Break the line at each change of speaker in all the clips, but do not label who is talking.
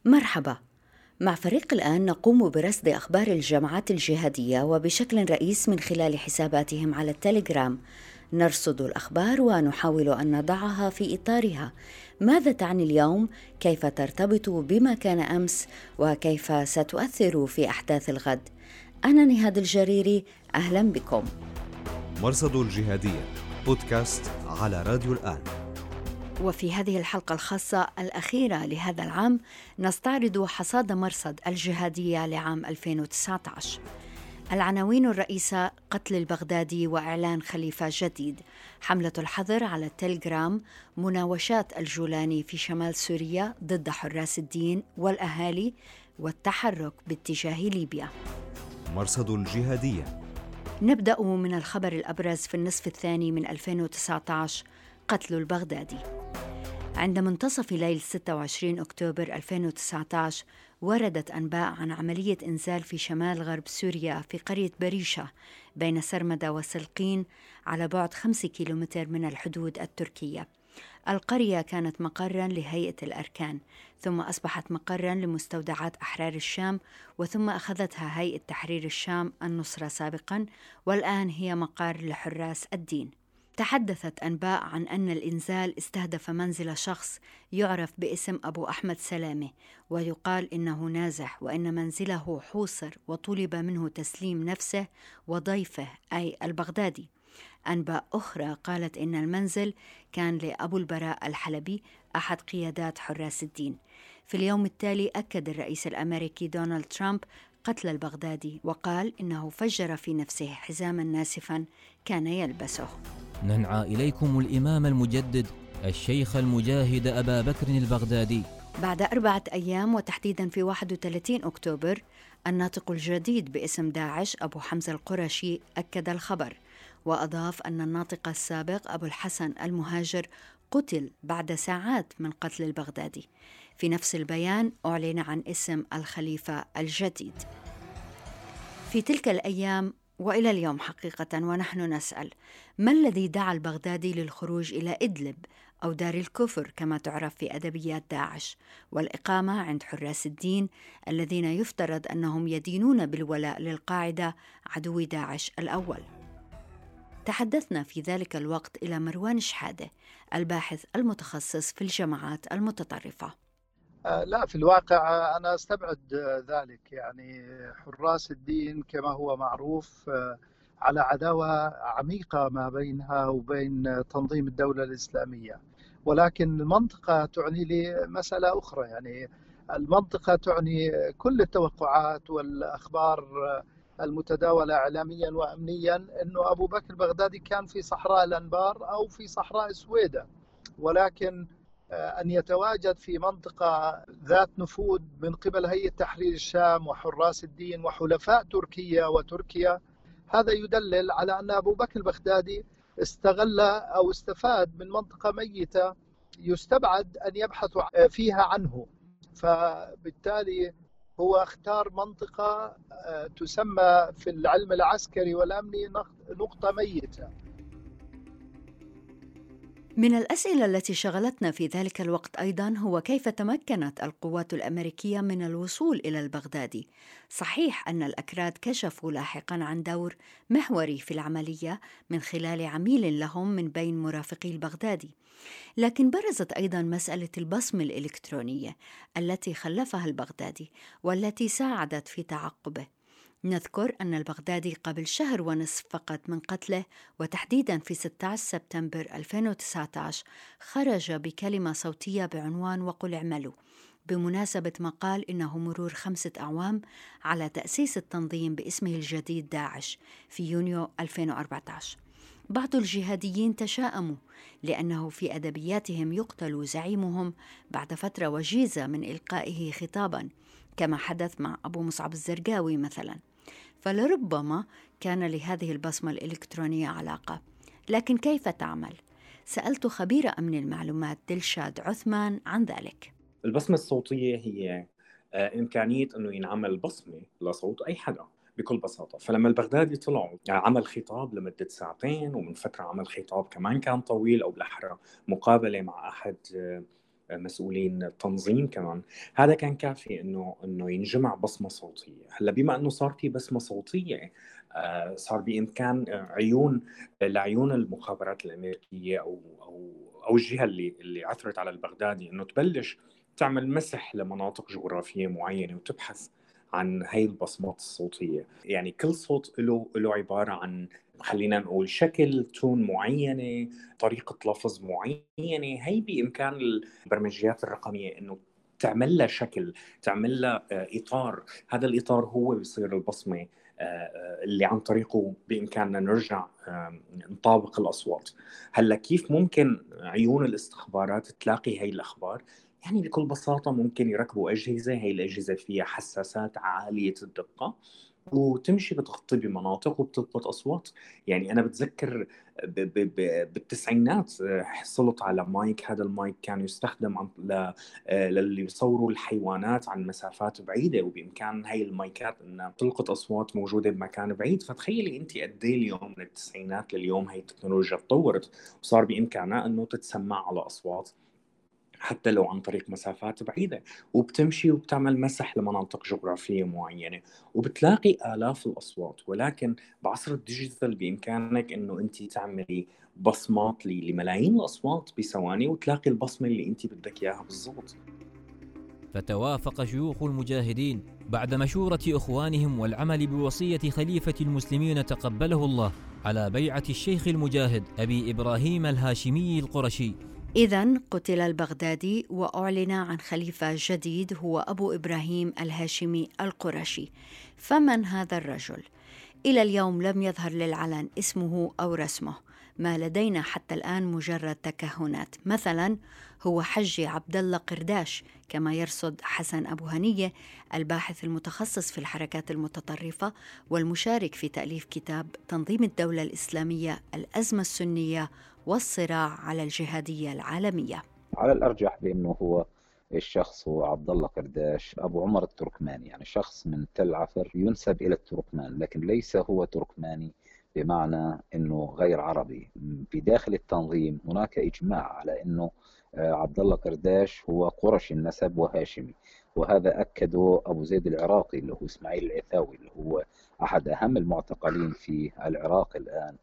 مرحبا. مع فريق الآن نقوم برصد أخبار الجماعات الجهادية وبشكل رئيس من خلال حساباتهم على التليجرام. نرصد الأخبار ونحاول أن نضعها في إطارها. ماذا تعني اليوم؟ كيف ترتبط بما كان أمس؟ وكيف ستؤثر في أحداث الغد؟ أنا نهاد الجريري، أهلا بكم.
مرصد الجهادية بودكاست على راديو الآن.
وفي هذه الحلقة الخاصة الأخيرة لهذا العام نستعرض حصاد مرصد الجهادية لعام 2019. العناوين الرئيسة: قتل البغدادي وإعلان خليفة جديد، حملة الحظر على التليجرام، مناوشات الجولاني في شمال سوريا ضد حراس الدين والأهالي، والتحرك باتجاه ليبيا.
مرصد الجهادية.
نبدأ من الخبر الأبرز في النصف الثاني من 2019: قتل البغدادي. عند منتصف ليل 26 أكتوبر 2019 وردت أنباء عن عملية إنزال في شمال غرب سوريا في قرية بريشة بين سرمدة وسلقين على بعد 5 كيلومتر من الحدود التركية. القرية كانت مقراً لهيئة الأركان، ثم أصبحت مقراً لمستودعات أحرار الشام، وثم أخذتها هيئة تحرير الشام النصرة سابقاً، والآن هي مقر لحراس الدين. تحدثت أنباء عن أن الإنزال استهدف منزل شخص يعرف باسم أبو أحمد سلامة، ويقال إنه نازح، وإن منزله حوصر وطلب منه تسليم نفسه وضيفه أي البغدادي. أنباء أخرى قالت إن المنزل كان لأبو البراء الحلبي أحد قيادات حراس الدين. في اليوم التالي أكد الرئيس الأمريكي دونالد ترامب قتل البغدادي، وقال إنه فجر في نفسه حزاما ناسفا كان يلبسه.
ننعى إليكم الإمام المجدد الشيخ المجاهد أبا بكر البغدادي.
بعد 4 أيام، وتحديدا في 31 أكتوبر، الناطق الجديد باسم داعش أبو حمزة القرشي أكد الخبر، وأضاف أن الناطق السابق أبو الحسن المهاجر قتل بعد ساعات من قتل البغدادي. في نفس البيان أعلن عن اسم الخليفة الجديد. في تلك الأيام وإلى اليوم حقيقة ونحن نسأل: ما الذي دعا البغدادي للخروج إلى إدلب أو دار الكفر كما تعرف في أدبيات داعش، والإقامة عند حراس الدين الذين يفترض أنهم يدينون بالولاء للقاعدة عدو داعش الأول؟ تحدثنا في ذلك الوقت إلى مروان شحادة، الباحث المتخصص في الجماعات المتطرفة.
لا، في الواقع أنا أستبعد ذلك. يعني حراس الدين كما هو معروف على عداوة عميقة ما بينها وبين تنظيم الدولة الإسلامية، ولكن المنطقة تعني لي مسألة أخرى. يعني المنطقة تعني كل التوقعات والأخبار المتداولة إعلاميا وأمنيا أنه أبو بكر البغدادي كان في صحراء الأنبار أو في صحراء سويدة، ولكن أن يتواجد في منطقة ذات نفوذ من قبل هيئة تحرير الشام وحراس الدين وحلفاء تركيا، هذا يدلل على أن أبو بكر البغدادي استغل أو استفاد من منطقة ميتة يستبعد أن يبحثوا فيها عنه، فبالتالي هو اختار منطقة تسمى في العلم العسكري والأمني نقطة ميتة.
من الأسئلة التي شغلتنا في ذلك الوقت أيضاً هو كيف تمكنت القوات الأمريكية من الوصول إلى البغدادي. صحيح أن الأكراد كشفوا لاحقاً عن دور محوري في العملية من خلال عميل لهم من بين مرافقي البغدادي، لكن برزت أيضاً مسألة البصمة الإلكترونية التي خلفها البغدادي والتي ساعدت في تعقبه. نذكر أن البغدادي قبل شهر ونصف فقط من قتله، وتحديداً في 16 سبتمبر 2019، خرج بكلمة صوتية بعنوان "وقل اعملوا" بمناسبة ما قال إنه مرور 5 أعوام على تأسيس التنظيم باسمه الجديد داعش في يونيو 2014. بعض الجهاديين تشاءموا لأنه في أدبياتهم يقتل زعيمهم بعد فترة وجيزة من إلقائه خطاباً، كما حدث مع أبو مصعب الزرقاوي مثلاً، فلربما كان لهذه البصمة الإلكترونية علاقة. لكن كيف تعمل؟ سألت خبير أمن المعلومات دلشاد عثمان عن ذلك.
البصمة الصوتية هي إمكانية أنه ينعمل بصمة لصوت أي حدا بكل بساطة. فلما البغدادي طلع عمل خطاب لمدة 2 ساعة، ومن فترة عمل خطاب كمان كان طويل، أو بالأحرى مقابلة مع أحد مسؤولين التنظيم كمان، هذا كان كافي انه ينجمع بصمه صوتيه. هلا بما انه صار في بصمه صوتيه، صار بامكان لعيون المخابرات الامريكيه او الجهه اللي عثرت على البغدادي انه تبلش تعمل مسح لمناطق جغرافيه معينه وتبحث عن هاي البصمات الصوتيه. يعني كل صوت له عباره عن، خلينا نقول، شكل، تون معينه، طريقه لفظ معينه. هي بامكان البرمجيات الرقميه انه تعمل لها شكل، تعمل لها اطار. هذا الاطار هو بيصير البصمه اللي عن طريقه بإمكاننا نرجع نطابق الأصوات. هلا كيف ممكن عيون الاستخبارات تلاقي هاي الأخبار؟ يعني بكل بساطة ممكن يركبوا أجهزة، هاي الأجهزة فيها حساسات عالية الدقة وتمشي بتغطي بمناطق وبتلقط أصوات. يعني أنا بتذكر بالتسعينات حصلت على مايك. هذا المايك كان يستخدم للي بيصوروا الحيوانات عن مسافات بعيدة، وبإمكان هاي المايكات أنها تلقط أصوات موجودة بمكان بعيد. فتخيلي أنت قد إيه اليوم من التسعينات لليوم هاي التكنولوجيا تطورت وصار بإمكانها أنه تتسمع على أصوات حتى لو عن طريق مسافات بعيدة، وبتمشي وبتعمل مسح لمناطق جغرافية معينة وبتلاقي آلاف الأصوات. ولكن بعصر الديجيتال بإمكانك أنه أنت تعملي بصمات لملايين الأصوات بثواني وتلاقي البصمة اللي أنت بدك إياها بالضبط.
فتوافق شيوخ المجاهدين بعد مشورة إخوانهم والعمل بوصية خليفة المسلمين تقبله الله على بيعة الشيخ المجاهد أبي إبراهيم الهاشمي القرشي.
إذن قتل البغدادي وأعلن عن خليفة جديد هو أبو إبراهيم الهاشمي القرشي. فمن هذا الرجل؟ إلى اليوم لم يظهر للعلن اسمه أو رسمه، ما لدينا حتى الآن مجرد تكهنات. مثلا هو حجي عبد الله قرداش، كما يرصد حسن أبو هنية الباحث المتخصص في الحركات المتطرفة والمشارك في تأليف كتاب تنظيم الدولة الإسلامية، الأزمة السنية والصراع على الجهادية العالمية.
على الأرجح بأنه هو الشخص هو عبد الله قرداش أبو عمر التركماني، يعني شخص من تل عفر ينسب إلى التركمان، لكن ليس هو تركماني بمعنى أنه غير عربي. في داخل التنظيم هناك إجماع على أنه عبد الله قرداش هو قرشي النسب وهاشمي، وهذا أكده أبو زيد العراقي اللي هو إسماعيل العثاوي اللي هو أحد أهم المعتقلين في العراق الآن،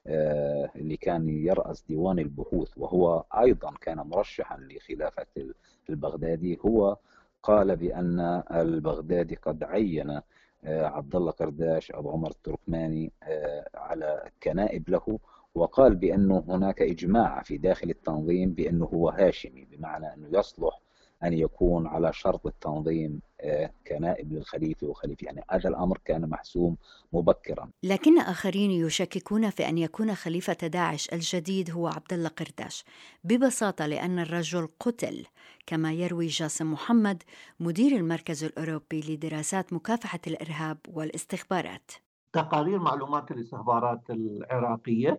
اللي كان يرأس ديوان البحوث وهو أيضا كان مرشحا لخلافة البغدادي. هو قال بأن البغدادي قد عين عبد الله قرداش أبو عمر التركماني على كنائب له، وقال بأنه هناك إجماع في داخل التنظيم بأنه هو هاشمي، بمعنى أنه يصلح أن يكون على شرط التنظيم كنائب للخليفة وخليفة. يعني هذا الأمر كان محسوم مبكرا.
لكن آخرين يشككون في أن يكون خليفة داعش الجديد هو عبد الله قرداش، ببساطة لأن الرجل قتل، كما يروي جاسم محمد مدير المركز الأوروبي لدراسات مكافحة الإرهاب والاستخبارات.
تقارير معلومات الاستخبارات العراقية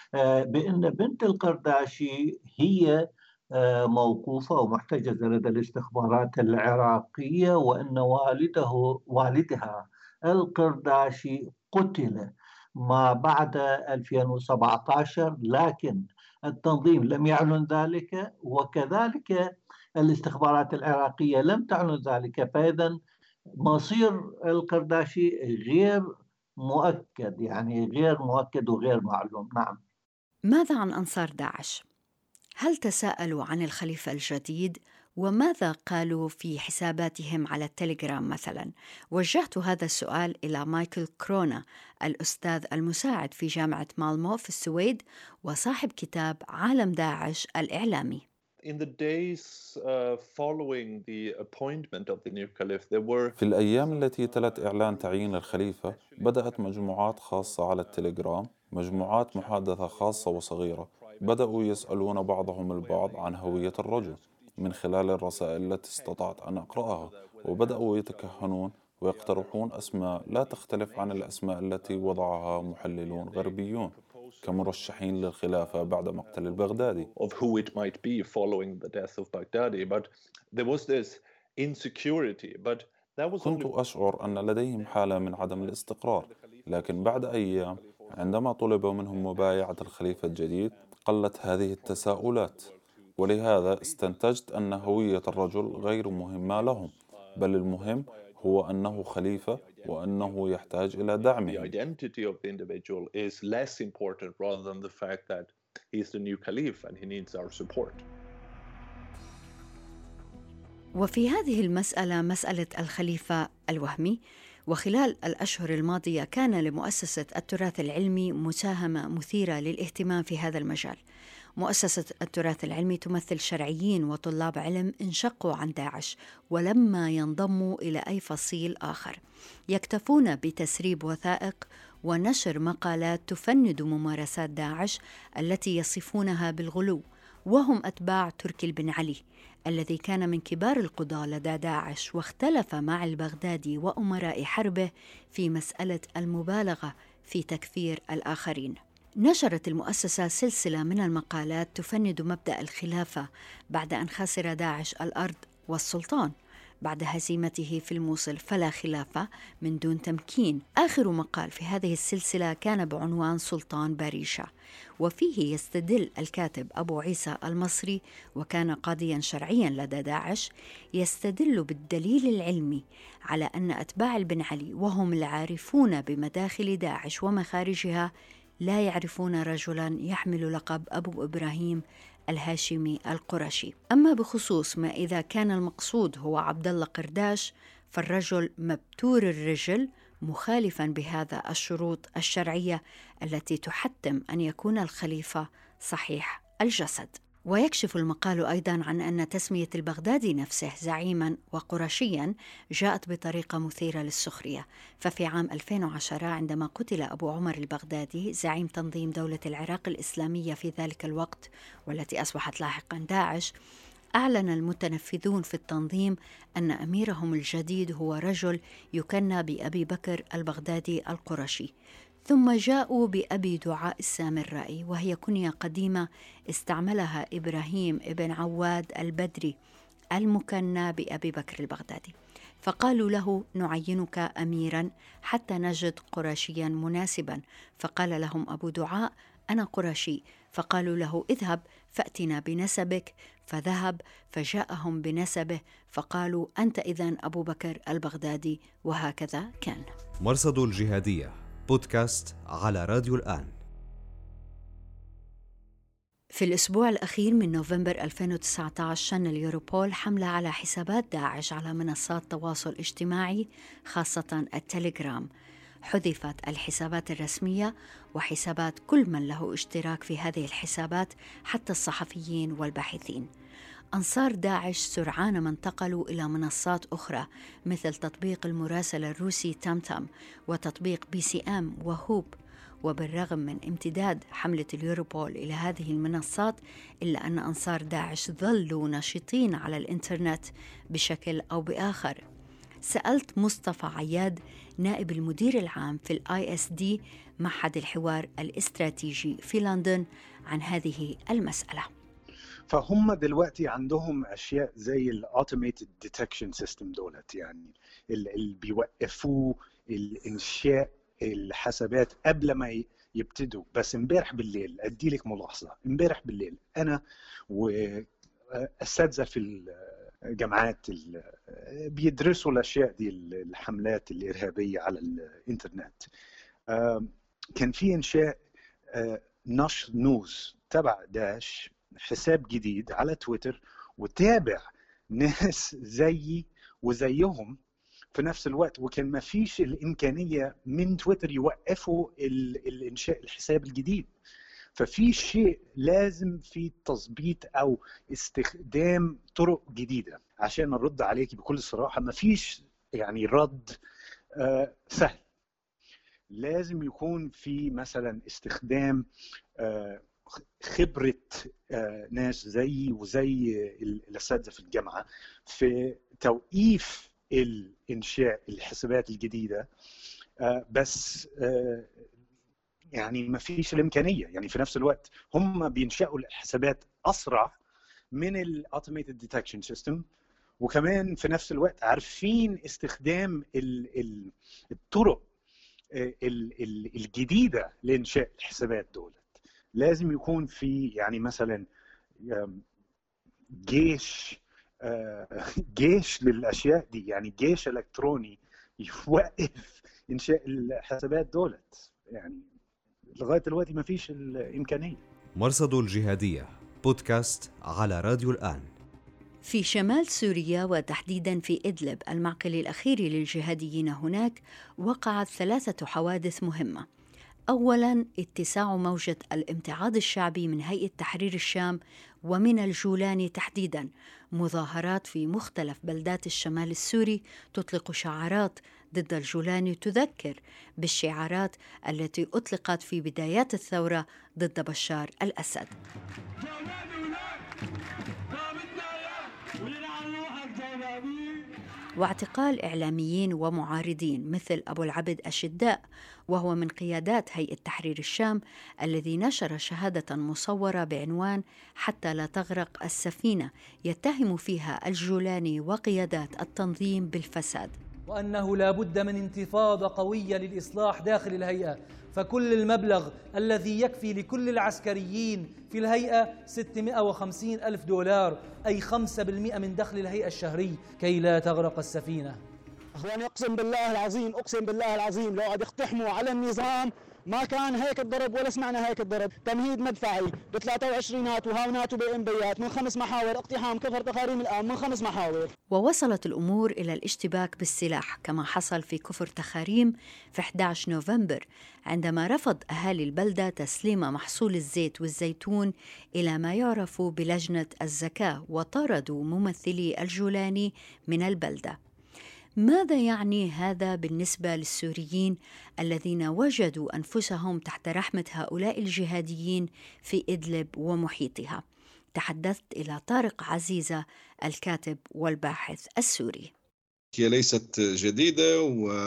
بأن بنت القرداشي هي موقوفة ومحتجزة لدى الاستخبارات العراقية، وأن والدها القرداشي قتل ما بعد 2017، لكن التنظيم لم يعلن ذلك وكذلك الاستخبارات العراقية لم تعلن ذلك. فإذا مصير القرداشي غير مؤكد، يعني غير مؤكد وغير معلوم. نعم.
ماذا عن أنصار داعش؟ هل تساءلوا عن الخليفة الجديد؟ وماذا قالوا في حساباتهم على التليجرام مثلا؟ وجهت هذا السؤال إلى مايكل كرونا، الأستاذ المساعد في جامعة مالمو في السويد وصاحب كتاب عالم داعش الإعلامي.
في الأيام التي تلت إعلان تعيين الخليفة بدأت مجموعات خاصة على التليجرام، مجموعات محادثة خاصة وصغيرة، بدأوا يسألون بعضهم البعض عن هوية الرجل من خلال الرسائل التي استطعت أن أقرأها، وبدأوا يتكهنون ويقترحون أسماء لا تختلف عن الأسماء التي وضعها محللون غربيون كمرشحين للخلافة بعد مقتل البغدادي. كنت أشعر أن لديهم حالة من عدم الاستقرار، لكن بعد أيام عندما طلب منهم مبايعة الخليفة الجديد قلت هذه التساؤلات. ولهذا استنتجت أن هوية الرجل غير مهمة لهم، بل المهم هو أنه خليفة وأنه يحتاج إلى دعمهم.
وفي هذه المسألة، مسألة الخليفة الوهمي، وخلال الأشهر الماضية كان لمؤسسة التراث العلمي مساهمة مثيرة للاهتمام في هذا المجال. مؤسسة التراث العلمي تمثل شرعيين وطلاب علم انشقوا عن داعش ولما ينضموا إلى أي فصيل آخر، يكتفون بتسريب وثائق ونشر مقالات تفند ممارسات داعش التي يصفونها بالغلو، وهم أتباع تركي بن علي الذي كان من كبار القضاة لدى داعش، واختلف مع البغدادي وأمراء حربه في مسألة المبالغة في تكفير الآخرين. نشرت المؤسسة سلسلة من المقالات تفند مبدأ الخلافة بعد أن خسر داعش الأرض والسلطان بعد هزيمته في الموصل، فلا خلافة من دون تمكين. آخر مقال في هذه السلسلة كان بعنوان سلطان باريشة، وفيه يستدل الكاتب أبو عيسى المصري، وكان قاضيا شرعيا لدى داعش، يستدل بالدليل العلمي على أن أتباع البن علي وهم العارفون بمداخل داعش ومخارجها لا يعرفون رجلا يحمل لقب أبو إبراهيم الهاشمي القرشي. أما بخصوص ما إذا كان المقصود هو عبد الله قرداش، فالرجل مبتور الرجل مخالفا بهذا الشروط الشرعية التي تحتم أن يكون الخليفة صحيح الجسد. ويكشف المقال أيضاً عن أن تسمية البغدادي نفسه زعيماً وقرشياً جاءت بطريقة مثيرة للسخرية. ففي عام 2010 عندما قتل أبو عمر البغدادي زعيم تنظيم دولة العراق الإسلامية في ذلك الوقت والتي أصبحت لاحقاً داعش، أعلن المتنفذون في التنظيم أن أميرهم الجديد هو رجل يكنى بأبي بكر البغدادي القرشي، ثم جاءوا بأبي دعاء السامرائي، وهي كنية قديمة استعملها إبراهيم ابن عواد البدري المكنى بأبي بكر البغدادي، فقالوا له نعينك أميرا حتى نجد قرشيا مناسبا، فقال لهم أبو دعاء أنا قرشي، فقالوا له اذهب فأتنا بنسبك، فذهب فجاءهم بنسبه، فقالوا أنت إذن أبو بكر البغدادي، وهكذا كان.
مرصد الجهادية بودكاست على راديو الآن.
في الأسبوع الأخير من نوفمبر 2019 شن اليوروبول حملة على حسابات داعش على منصات تواصل اجتماعي خاصة التليجرام. حذفت الحسابات الرسمية وحسابات كل من له اشتراك في هذه الحسابات حتى الصحفيين والباحثين. أنصار داعش سرعان ما انتقلوا إلى منصات أخرى مثل تطبيق المراسلة الروسي تامتام وتطبيق BCM وهوب. وبالرغم من امتداد حملة اليوروبول إلى هذه المنصات، إلا أن أنصار داعش ظلوا نشيطين على الإنترنت بشكل أو بآخر. سألت مصطفى عياد نائب المدير العام في ISD معهد الحوار الاستراتيجي في لندن عن هذه المسألة.
فهم دلوقتي عندهم أشياء زي الأوتوميتد ديتكشن سيستم دولت، يعني اللي بيوقفوا الإنشاء الحسابات قبل ما يبتدوا. بس امبارح بالليل أدي لك ملاحظة، امبارح بالليل أنا وأساتذة في الجامعات بيدرسوا الأشياء دي، الحملات الإرهابية على الإنترنت، كان في إنشاء نشر نوز تبع داعش، حساب جديد على تويتر، وتابع ناس زيي وزيهم في نفس الوقت، وكان ما فيش الإمكانية من تويتر يوقفوا الإنشاء الحساب الجديد. ففي شيء لازم في تظبيط أو استخدام طرق جديدة. عشان نرد عليك بكل صراحة، ما فيش يعني رد سهل، لازم يكون في مثلا استخدام خبرة ناس زي وزي الأساتذة في الجامعة في توقيف الإنشاء الحسابات الجديدة، بس يعني ما فيش الإمكانية. يعني في نفس الوقت هم بينشأوا الحسابات أسرع من الأوتوميتد ديتكشن سيستم، وكمان في نفس الوقت عارفين استخدام الطرق الجديدة لإنشاء الحسابات دولت. لازم يكون في يعني مثلا جيش للاشياء دي، يعني جيش الكتروني يوقف انشاء الحسابات دولت. يعني لغايه دلوقتي ما فيش الامكانيه.
مرصد الجهادية بودكاست على راديو الآن.
في شمال سوريا وتحديداً في إدلب المعقل الأخير للجهاديين هناك، وقعت 3 حوادث مهمة. أولاً، اتساع موجة الامتعاض الشعبي من هيئة تحرير الشام ومن الجولاني تحديداً، مظاهرات في مختلف بلدات الشمال السوري تطلق شعارات ضد الجولاني تذكر بالشعارات التي أطلقت في بدايات الثورة ضد بشار الأسد. واعتقال إعلاميين ومعارضين مثل أبو العبد الشداء، وهو من قيادات هيئة تحرير الشام، الذي نشر شهادة مصورة بعنوان حتى لا تغرق السفينة، يتهم فيها الجولاني وقيادات التنظيم بالفساد،
وأنه لا بد من انتفاضة قوية للإصلاح داخل الهيئة، فكل المبلغ الذي يكفي لكل العسكريين في الهيئة 650,000 دولار، أي 5% من دخل الهيئة الشهري، كي لا تغرق السفينة.
أخواني أقسم بالله العظيم لو قد يقتحموا على النظام ما كان هيك الضرب ولا سمعنا هيك الضرب. تمهيد مدفعي ب23 وهاونات وبإنبيات من 5 محاور، اقتحام كفر تخاريم الآن من 5 محاور.
ووصلت الأمور إلى الاشتباك بالسلاح كما حصل في كفر تخاريم في 11 نوفمبر، عندما رفض أهالي البلدة تسليم محصول الزيت والزيتون إلى ما يعرف بلجنة الزكاة، وطردوا ممثلي الجولاني من البلدة. ماذا يعني هذا بالنسبة للسوريين الذين وجدوا أنفسهم تحت رحمة هؤلاء الجهاديين في إدلب ومحيطها؟ تحدثت إلى طارق عزيزة الكاتب والباحث السوري.
هي ليست جديدة،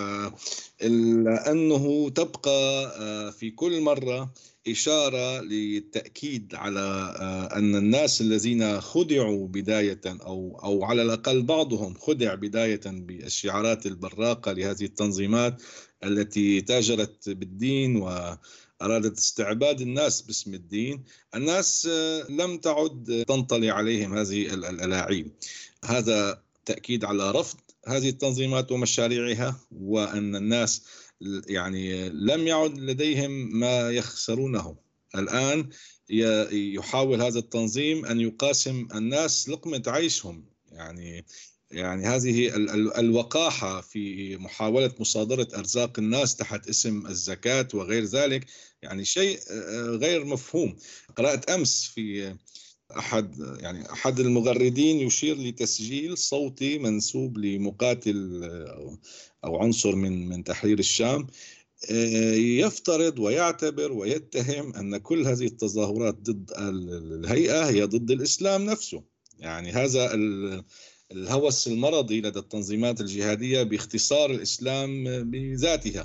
وأنه تبقى في كل مرة إشارة للتأكيد على أن الناس الذين خدعوا بداية أو على الأقل بعضهم خدع بداية بالشعارات البراقة لهذه التنظيمات التي تاجرت بالدين وأرادت استعباد الناس باسم الدين، الناس لم تعد تنطلي عليهم هذه الألاعيب. هذا تأكيد على رفض هذه التنظيمات ومشاريعها، وأن الناس يعني لم يعد لديهم ما يخسرونه. الآن يحاول هذا التنظيم أن يقاسم الناس لقمة عيشهم، يعني هذه الوقاحة في محاولة مصادرة أرزاق الناس تحت اسم الزكاة وغير ذلك، يعني شيء غير مفهوم. قرأت أمس في أحد المغردين يشير لتسجيل صوتي منسوب لمقاتل أو عنصر من تحرير الشام، يفترض ويعتبر ويتهم أن كل هذه التظاهرات ضد الهيئة هي ضد الإسلام نفسه. يعني هذا الهوس المرضي لدى التنظيمات الجهادية باختصار الإسلام بذاتها.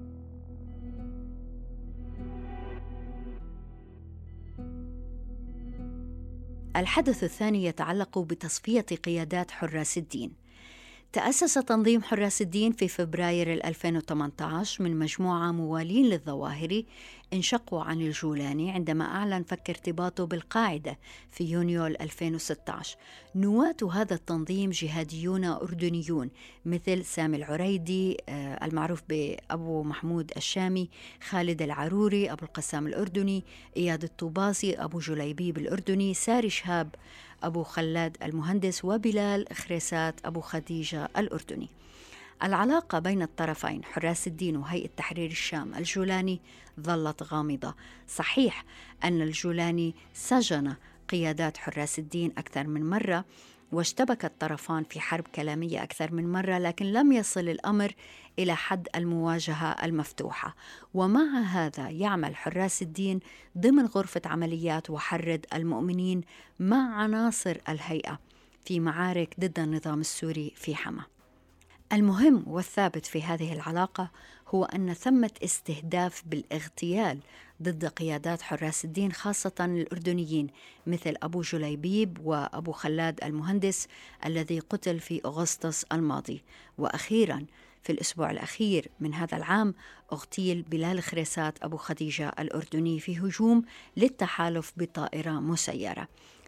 الحدث الثاني يتعلق بتصفية قيادات حراس الدين. تأسس تنظيم حراس الدين في فبراير 2018 من مجموعة موالين للظواهري انشقوا عن الجولاني عندما أعلن فك ارتباطه بالقاعدة في يونيو 2016. نواة هذا التنظيم جهاديون أردنيون مثل سامي العريدي المعروف بأبو محمود الشامي، خالد العروري أبو القسام الأردني، إياد الطوباسي أبو جليبيب الأردني، ساري شهاب أبو خلاد المهندس، وبلال خريسات أبو خديجة الأردني. العلاقة بين الطرفين حراس الدين وهيئة تحرير الشام الجولاني ظلت غامضة. صحيح أن الجولاني سجن قيادات حراس الدين أكثر من مرة، واشتبك الطرفان في حرب كلامية أكثر من مرة، لكن لم يصل الأمر إلى حد المواجهة المفتوحة. ومع هذا يعمل حراس الدين ضمن غرفة عمليات وحرد المؤمنين مع عناصر الهيئة في معارك ضد النظام السوري في حما. المهم والثابت في هذه العلاقة هو أن ثمة استهداف بالاغتيال ضد قيادات حراس الدين خاصة الأردنيين مثل أبو جليبيب وأبو خلاد المهندس الذي قتل في أغسطس الماضي. وأخيراً في الأسبوع الأخير من هذا العام اغتيل بلال خريسات أبو خديجة الأردني في هجوم للتحالف بطائرة مسيرة.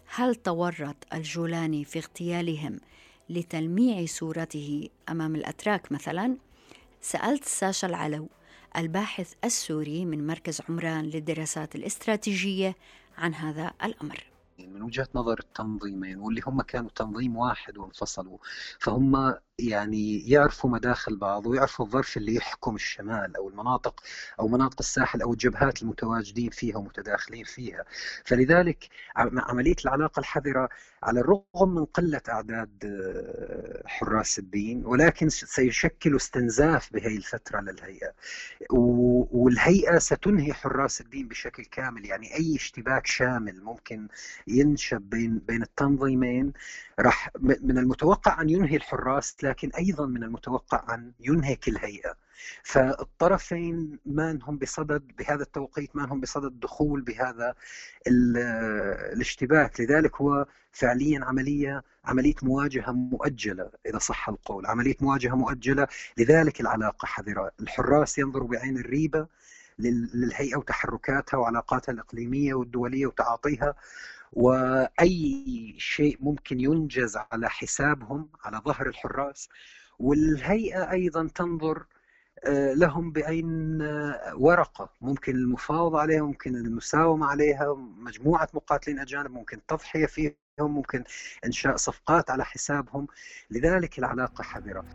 هل تورط الجولاني في اغتيالهم لتلميع صورته أمام الأتراك مثلا؟ سألت ساشا العلو الباحث السوري من مركز عمران للدراسات الاستراتيجية عن هذا الأمر.
من وجهة نظر التنظيمين واللي هم كانوا تنظيم واحد وانفصلوا، فهم يعني يعرفوا مداخل بعض ويعرفوا الظرف اللي يحكم الشمال أو المناطق أو مناطق الساحل أو الجبهات المتواجدين فيها ومتداخلين فيها. فلذلك عملية العلاقة الحذرة على الرغم من قلة أعداد حراس الدين، ولكن سيشكل استنزاف بهذه الفترة للهيئة، والهيئة ستنهي حراس الدين بشكل كامل. يعني أي اشتباك شامل ممكن ينشب بين التنظيمين راح من المتوقع أن ينهي الحراس، لكن أيضا من المتوقع أن ينهك الهيئة. فالطرفين ما هم بصدد بهذا التوقيت، ما هم بصدد الدخول بهذا الاشتباك. لذلك هو فعليا عملية مواجهة مؤجلة، إذا صح القول عملية مواجهة مؤجلة. لذلك العلاقة حذرة. الحراس ينظروا بعين الريبة للهيئة وتحركاتها وعلاقاتها الإقليمية والدولية وتعاطيها، وأي شيء ممكن ينجز على حسابهم على ظهر الحراس. والهيئة أيضا تنظر لهم بعين ورقة، ممكن المفاوضة عليها، ممكن المساومة عليها، مجموعة مقاتلين أجانب ممكن تضحية فيهم، ممكن إنشاء صفقات على حسابهم. لذلك العلاقة حذرة.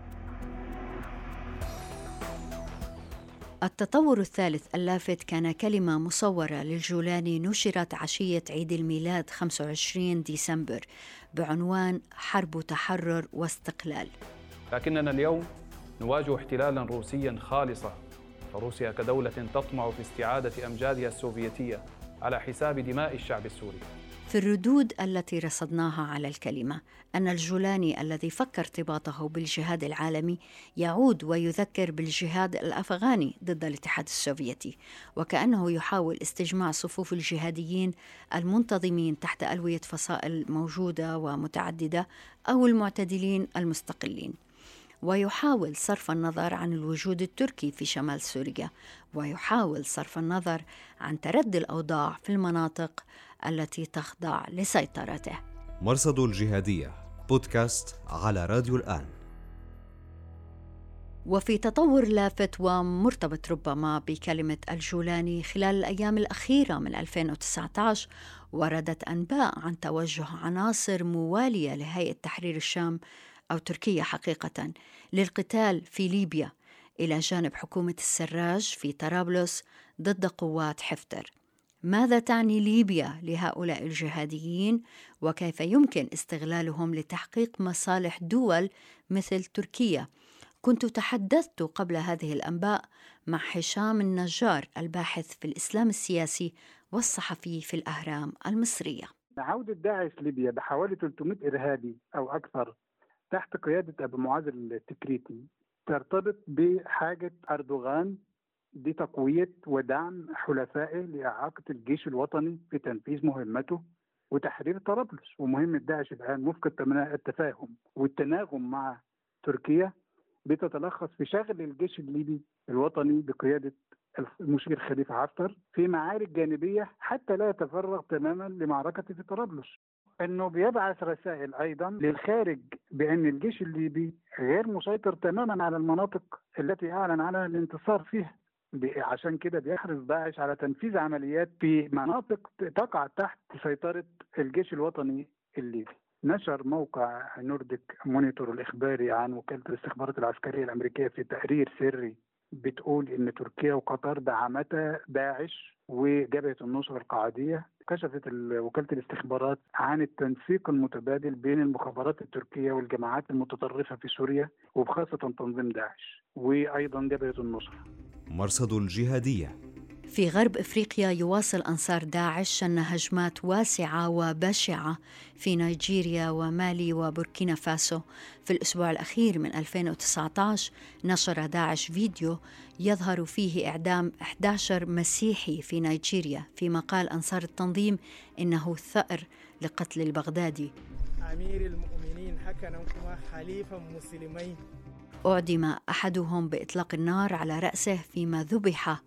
التطور الثالث اللافت كان كلمة مصورة للجولاني نشرت عشية عيد الميلاد 25 ديسمبر بعنوان حرب تحرر واستقلال.
لكننا اليوم نواجه احتلالاً روسياً خالصاً، فروسيا كدولة تطمع في استعادة أمجادها السوفيتية على حساب دماء الشعب السوري.
في الردود التي رصدناها على الكلمة أن الجولاني الذي فك ارتباطه بالجهاد العالمي يعود ويذكر بالجهاد الأفغاني ضد الاتحاد السوفيتي، وكأنه يحاول استجماع صفوف الجهاديين المنتظمين تحت ألوية فصائل موجودة ومتعددة أو المعتدلين المستقلين، ويحاول صرف النظر عن الوجود التركي في شمال سوريا، ويحاول صرف النظر عن تردي الأوضاع في المناطق التي تخضع لسيطرته.
مرصد الجهادية بودكاست على راديو الآن.
وفي تطور لافت ومرتبط ربما بكلمة الجولاني، خلال الأيام الأخيرة من 2019 وردت أنباء عن توجه عناصر موالية لهيئة تحرير الشام أو تركيا حقيقة للقتال في ليبيا إلى جانب حكومة السراج في طرابلس ضد قوات حفتر. ماذا تعني ليبيا لهؤلاء الجهاديين، وكيف يمكن استغلالهم لتحقيق مصالح دول مثل تركيا؟ كنت تحدثت قبل هذه الأنباء مع هشام النجار الباحث في الإسلام السياسي والصحفي في الأهرام المصرية.
عودة داعش ليبيا بحوالي 300 إرهابي أو أكثر تحت قيادة أبو معاذ التكريتي ترتبط بحاجة أردوغان بتقوية ودعم حلفائه لإعاقة الجيش الوطني في تنفيذ مهمته وتحرير طرابلس. ومهمة داعش الآن وفق التفاهم والتناغم مع تركيا بتتلخص في شغل الجيش الليبي الوطني بقيادة المشير خليفة حفتر في معارك جانبية حتى لا يتفرغ تماما لمعركة في طرابلس. انه بيبعث رسائل ايضا للخارج بان الجيش الليبي غير مسيطر تماما على المناطق التي اعلن عنها الانتصار فيها، عشان كده بيحرص داعش على تنفيذ عمليات في مناطق تقع تحت سيطرة الجيش الوطني الليبي. نشر موقع نورديك مونيتور الإخباري عن وكالة الاستخبارات العسكرية الأمريكية في تقرير سري بتقول إن تركيا وقطر دعمتا داعش وجبهة النصرة القاعدية. كشفت وكالة الاستخبارات عن التنسيق المتبادل بين المخابرات التركية والجماعات المتطرفة في سوريا وبخاصة تنظيم داعش وأيضا جبهة النصرة.
مرصد الجهادية.
في غرب إفريقيا يواصل أنصار داعش شن هجمات واسعة وبشعة في نيجيريا ومالي وبوركينا فاسو. في الأسبوع الأخير من 2019 نشر داعش فيديو يظهر فيه إعدام 11 مسيحي في نيجيريا، فيما قال أنصار التنظيم إنه ثأر لقتل البغدادي.
أمير المؤمنين حكمكما خليفة مسلمين.
أعدم أحدهم بإطلاق النار على رأسه، فيما ذبح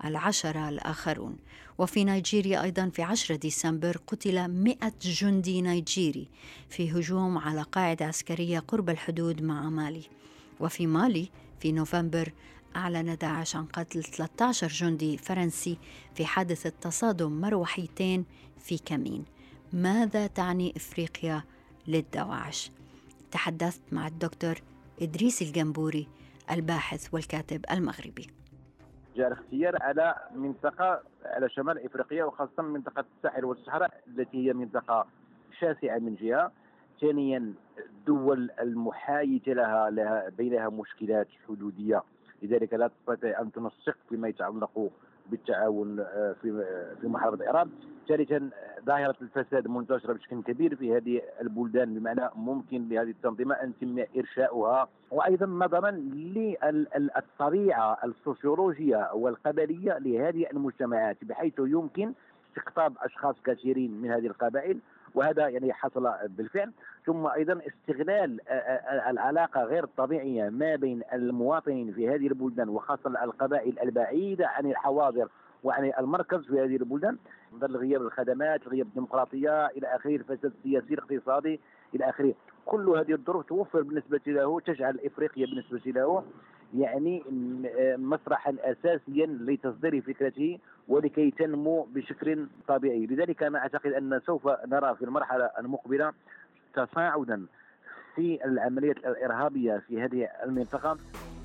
10 الآخرون. وفي نيجيريا أيضا في 10 ديسمبر قتل 100 جندي نيجيري في هجوم على قاعدة عسكرية قرب الحدود مع مالي. وفي مالي في نوفمبر أعلن داعش عن قتل 13 جندي فرنسي في حادث تصادم مروحيتين في كمين. ماذا تعني إفريقيا للدواعش؟ تحدثت مع الدكتور إدريس الجنبوري الباحث والكاتب المغربي.
جاء الاختيار على منطقة على شمال إفريقيا وخاصة منطقة الساحل والصحراء التي هي منطقة شاسعة من جهة، ثانيا الدول المحايدة لها بينها مشكلات حدودية، لذلك لا تستطيع أن تنسق فيما يتعلق بالتعاون في محاربة الإرهاب. ثالثا ظاهرة الفساد منتشرة بشكل كبير في هذه البلدان، بمعنى ممكن لهذه التنظيمة أن يتم إرشاؤها. وأيضا نظرا للطبيعة السوسيولوجية والقبلية لهذه المجتمعات، بحيث يمكن استقطاب أشخاص كثيرين من هذه القبائل، وهذا يعني حصل بالفعل. ثم أيضا استغلال العلاقة غير الطبيعية ما بين المواطنين في هذه البلدان، وخاصة القبائل البعيدة عن الحواضر وعن المركز في هذه البلدان، مثل غياب الخدمات، غياب الديمقراطية إلى آخره، الفساد السياسي الاقتصادي إلى آخره. كل هذه الظروف توفر بالنسبة له، تجعل إفريقيا بالنسبة له يعني مسرحا أساسيا لتصدير فكرته ولكي تنمو بشكل طبيعي. لذلك أنا أعتقد أن سوف نرى في المرحلة المقبلة تصاعدا في العمليات الإرهابية في هذه المنطقة.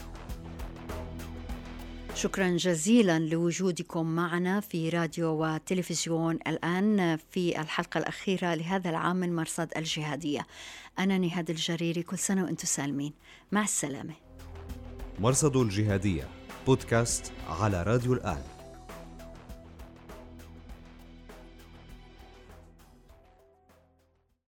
شكرا جزيلا لوجودكم معنا في راديو وتلفزيون الآن في الحلقة الأخيرة لهذا العام من مرصد الجهادية. أنا نهاد الجريري، كل سنة وأنتم سالمين، مع السلامة.
مرصد الجهادية بودكاست على راديو الآن.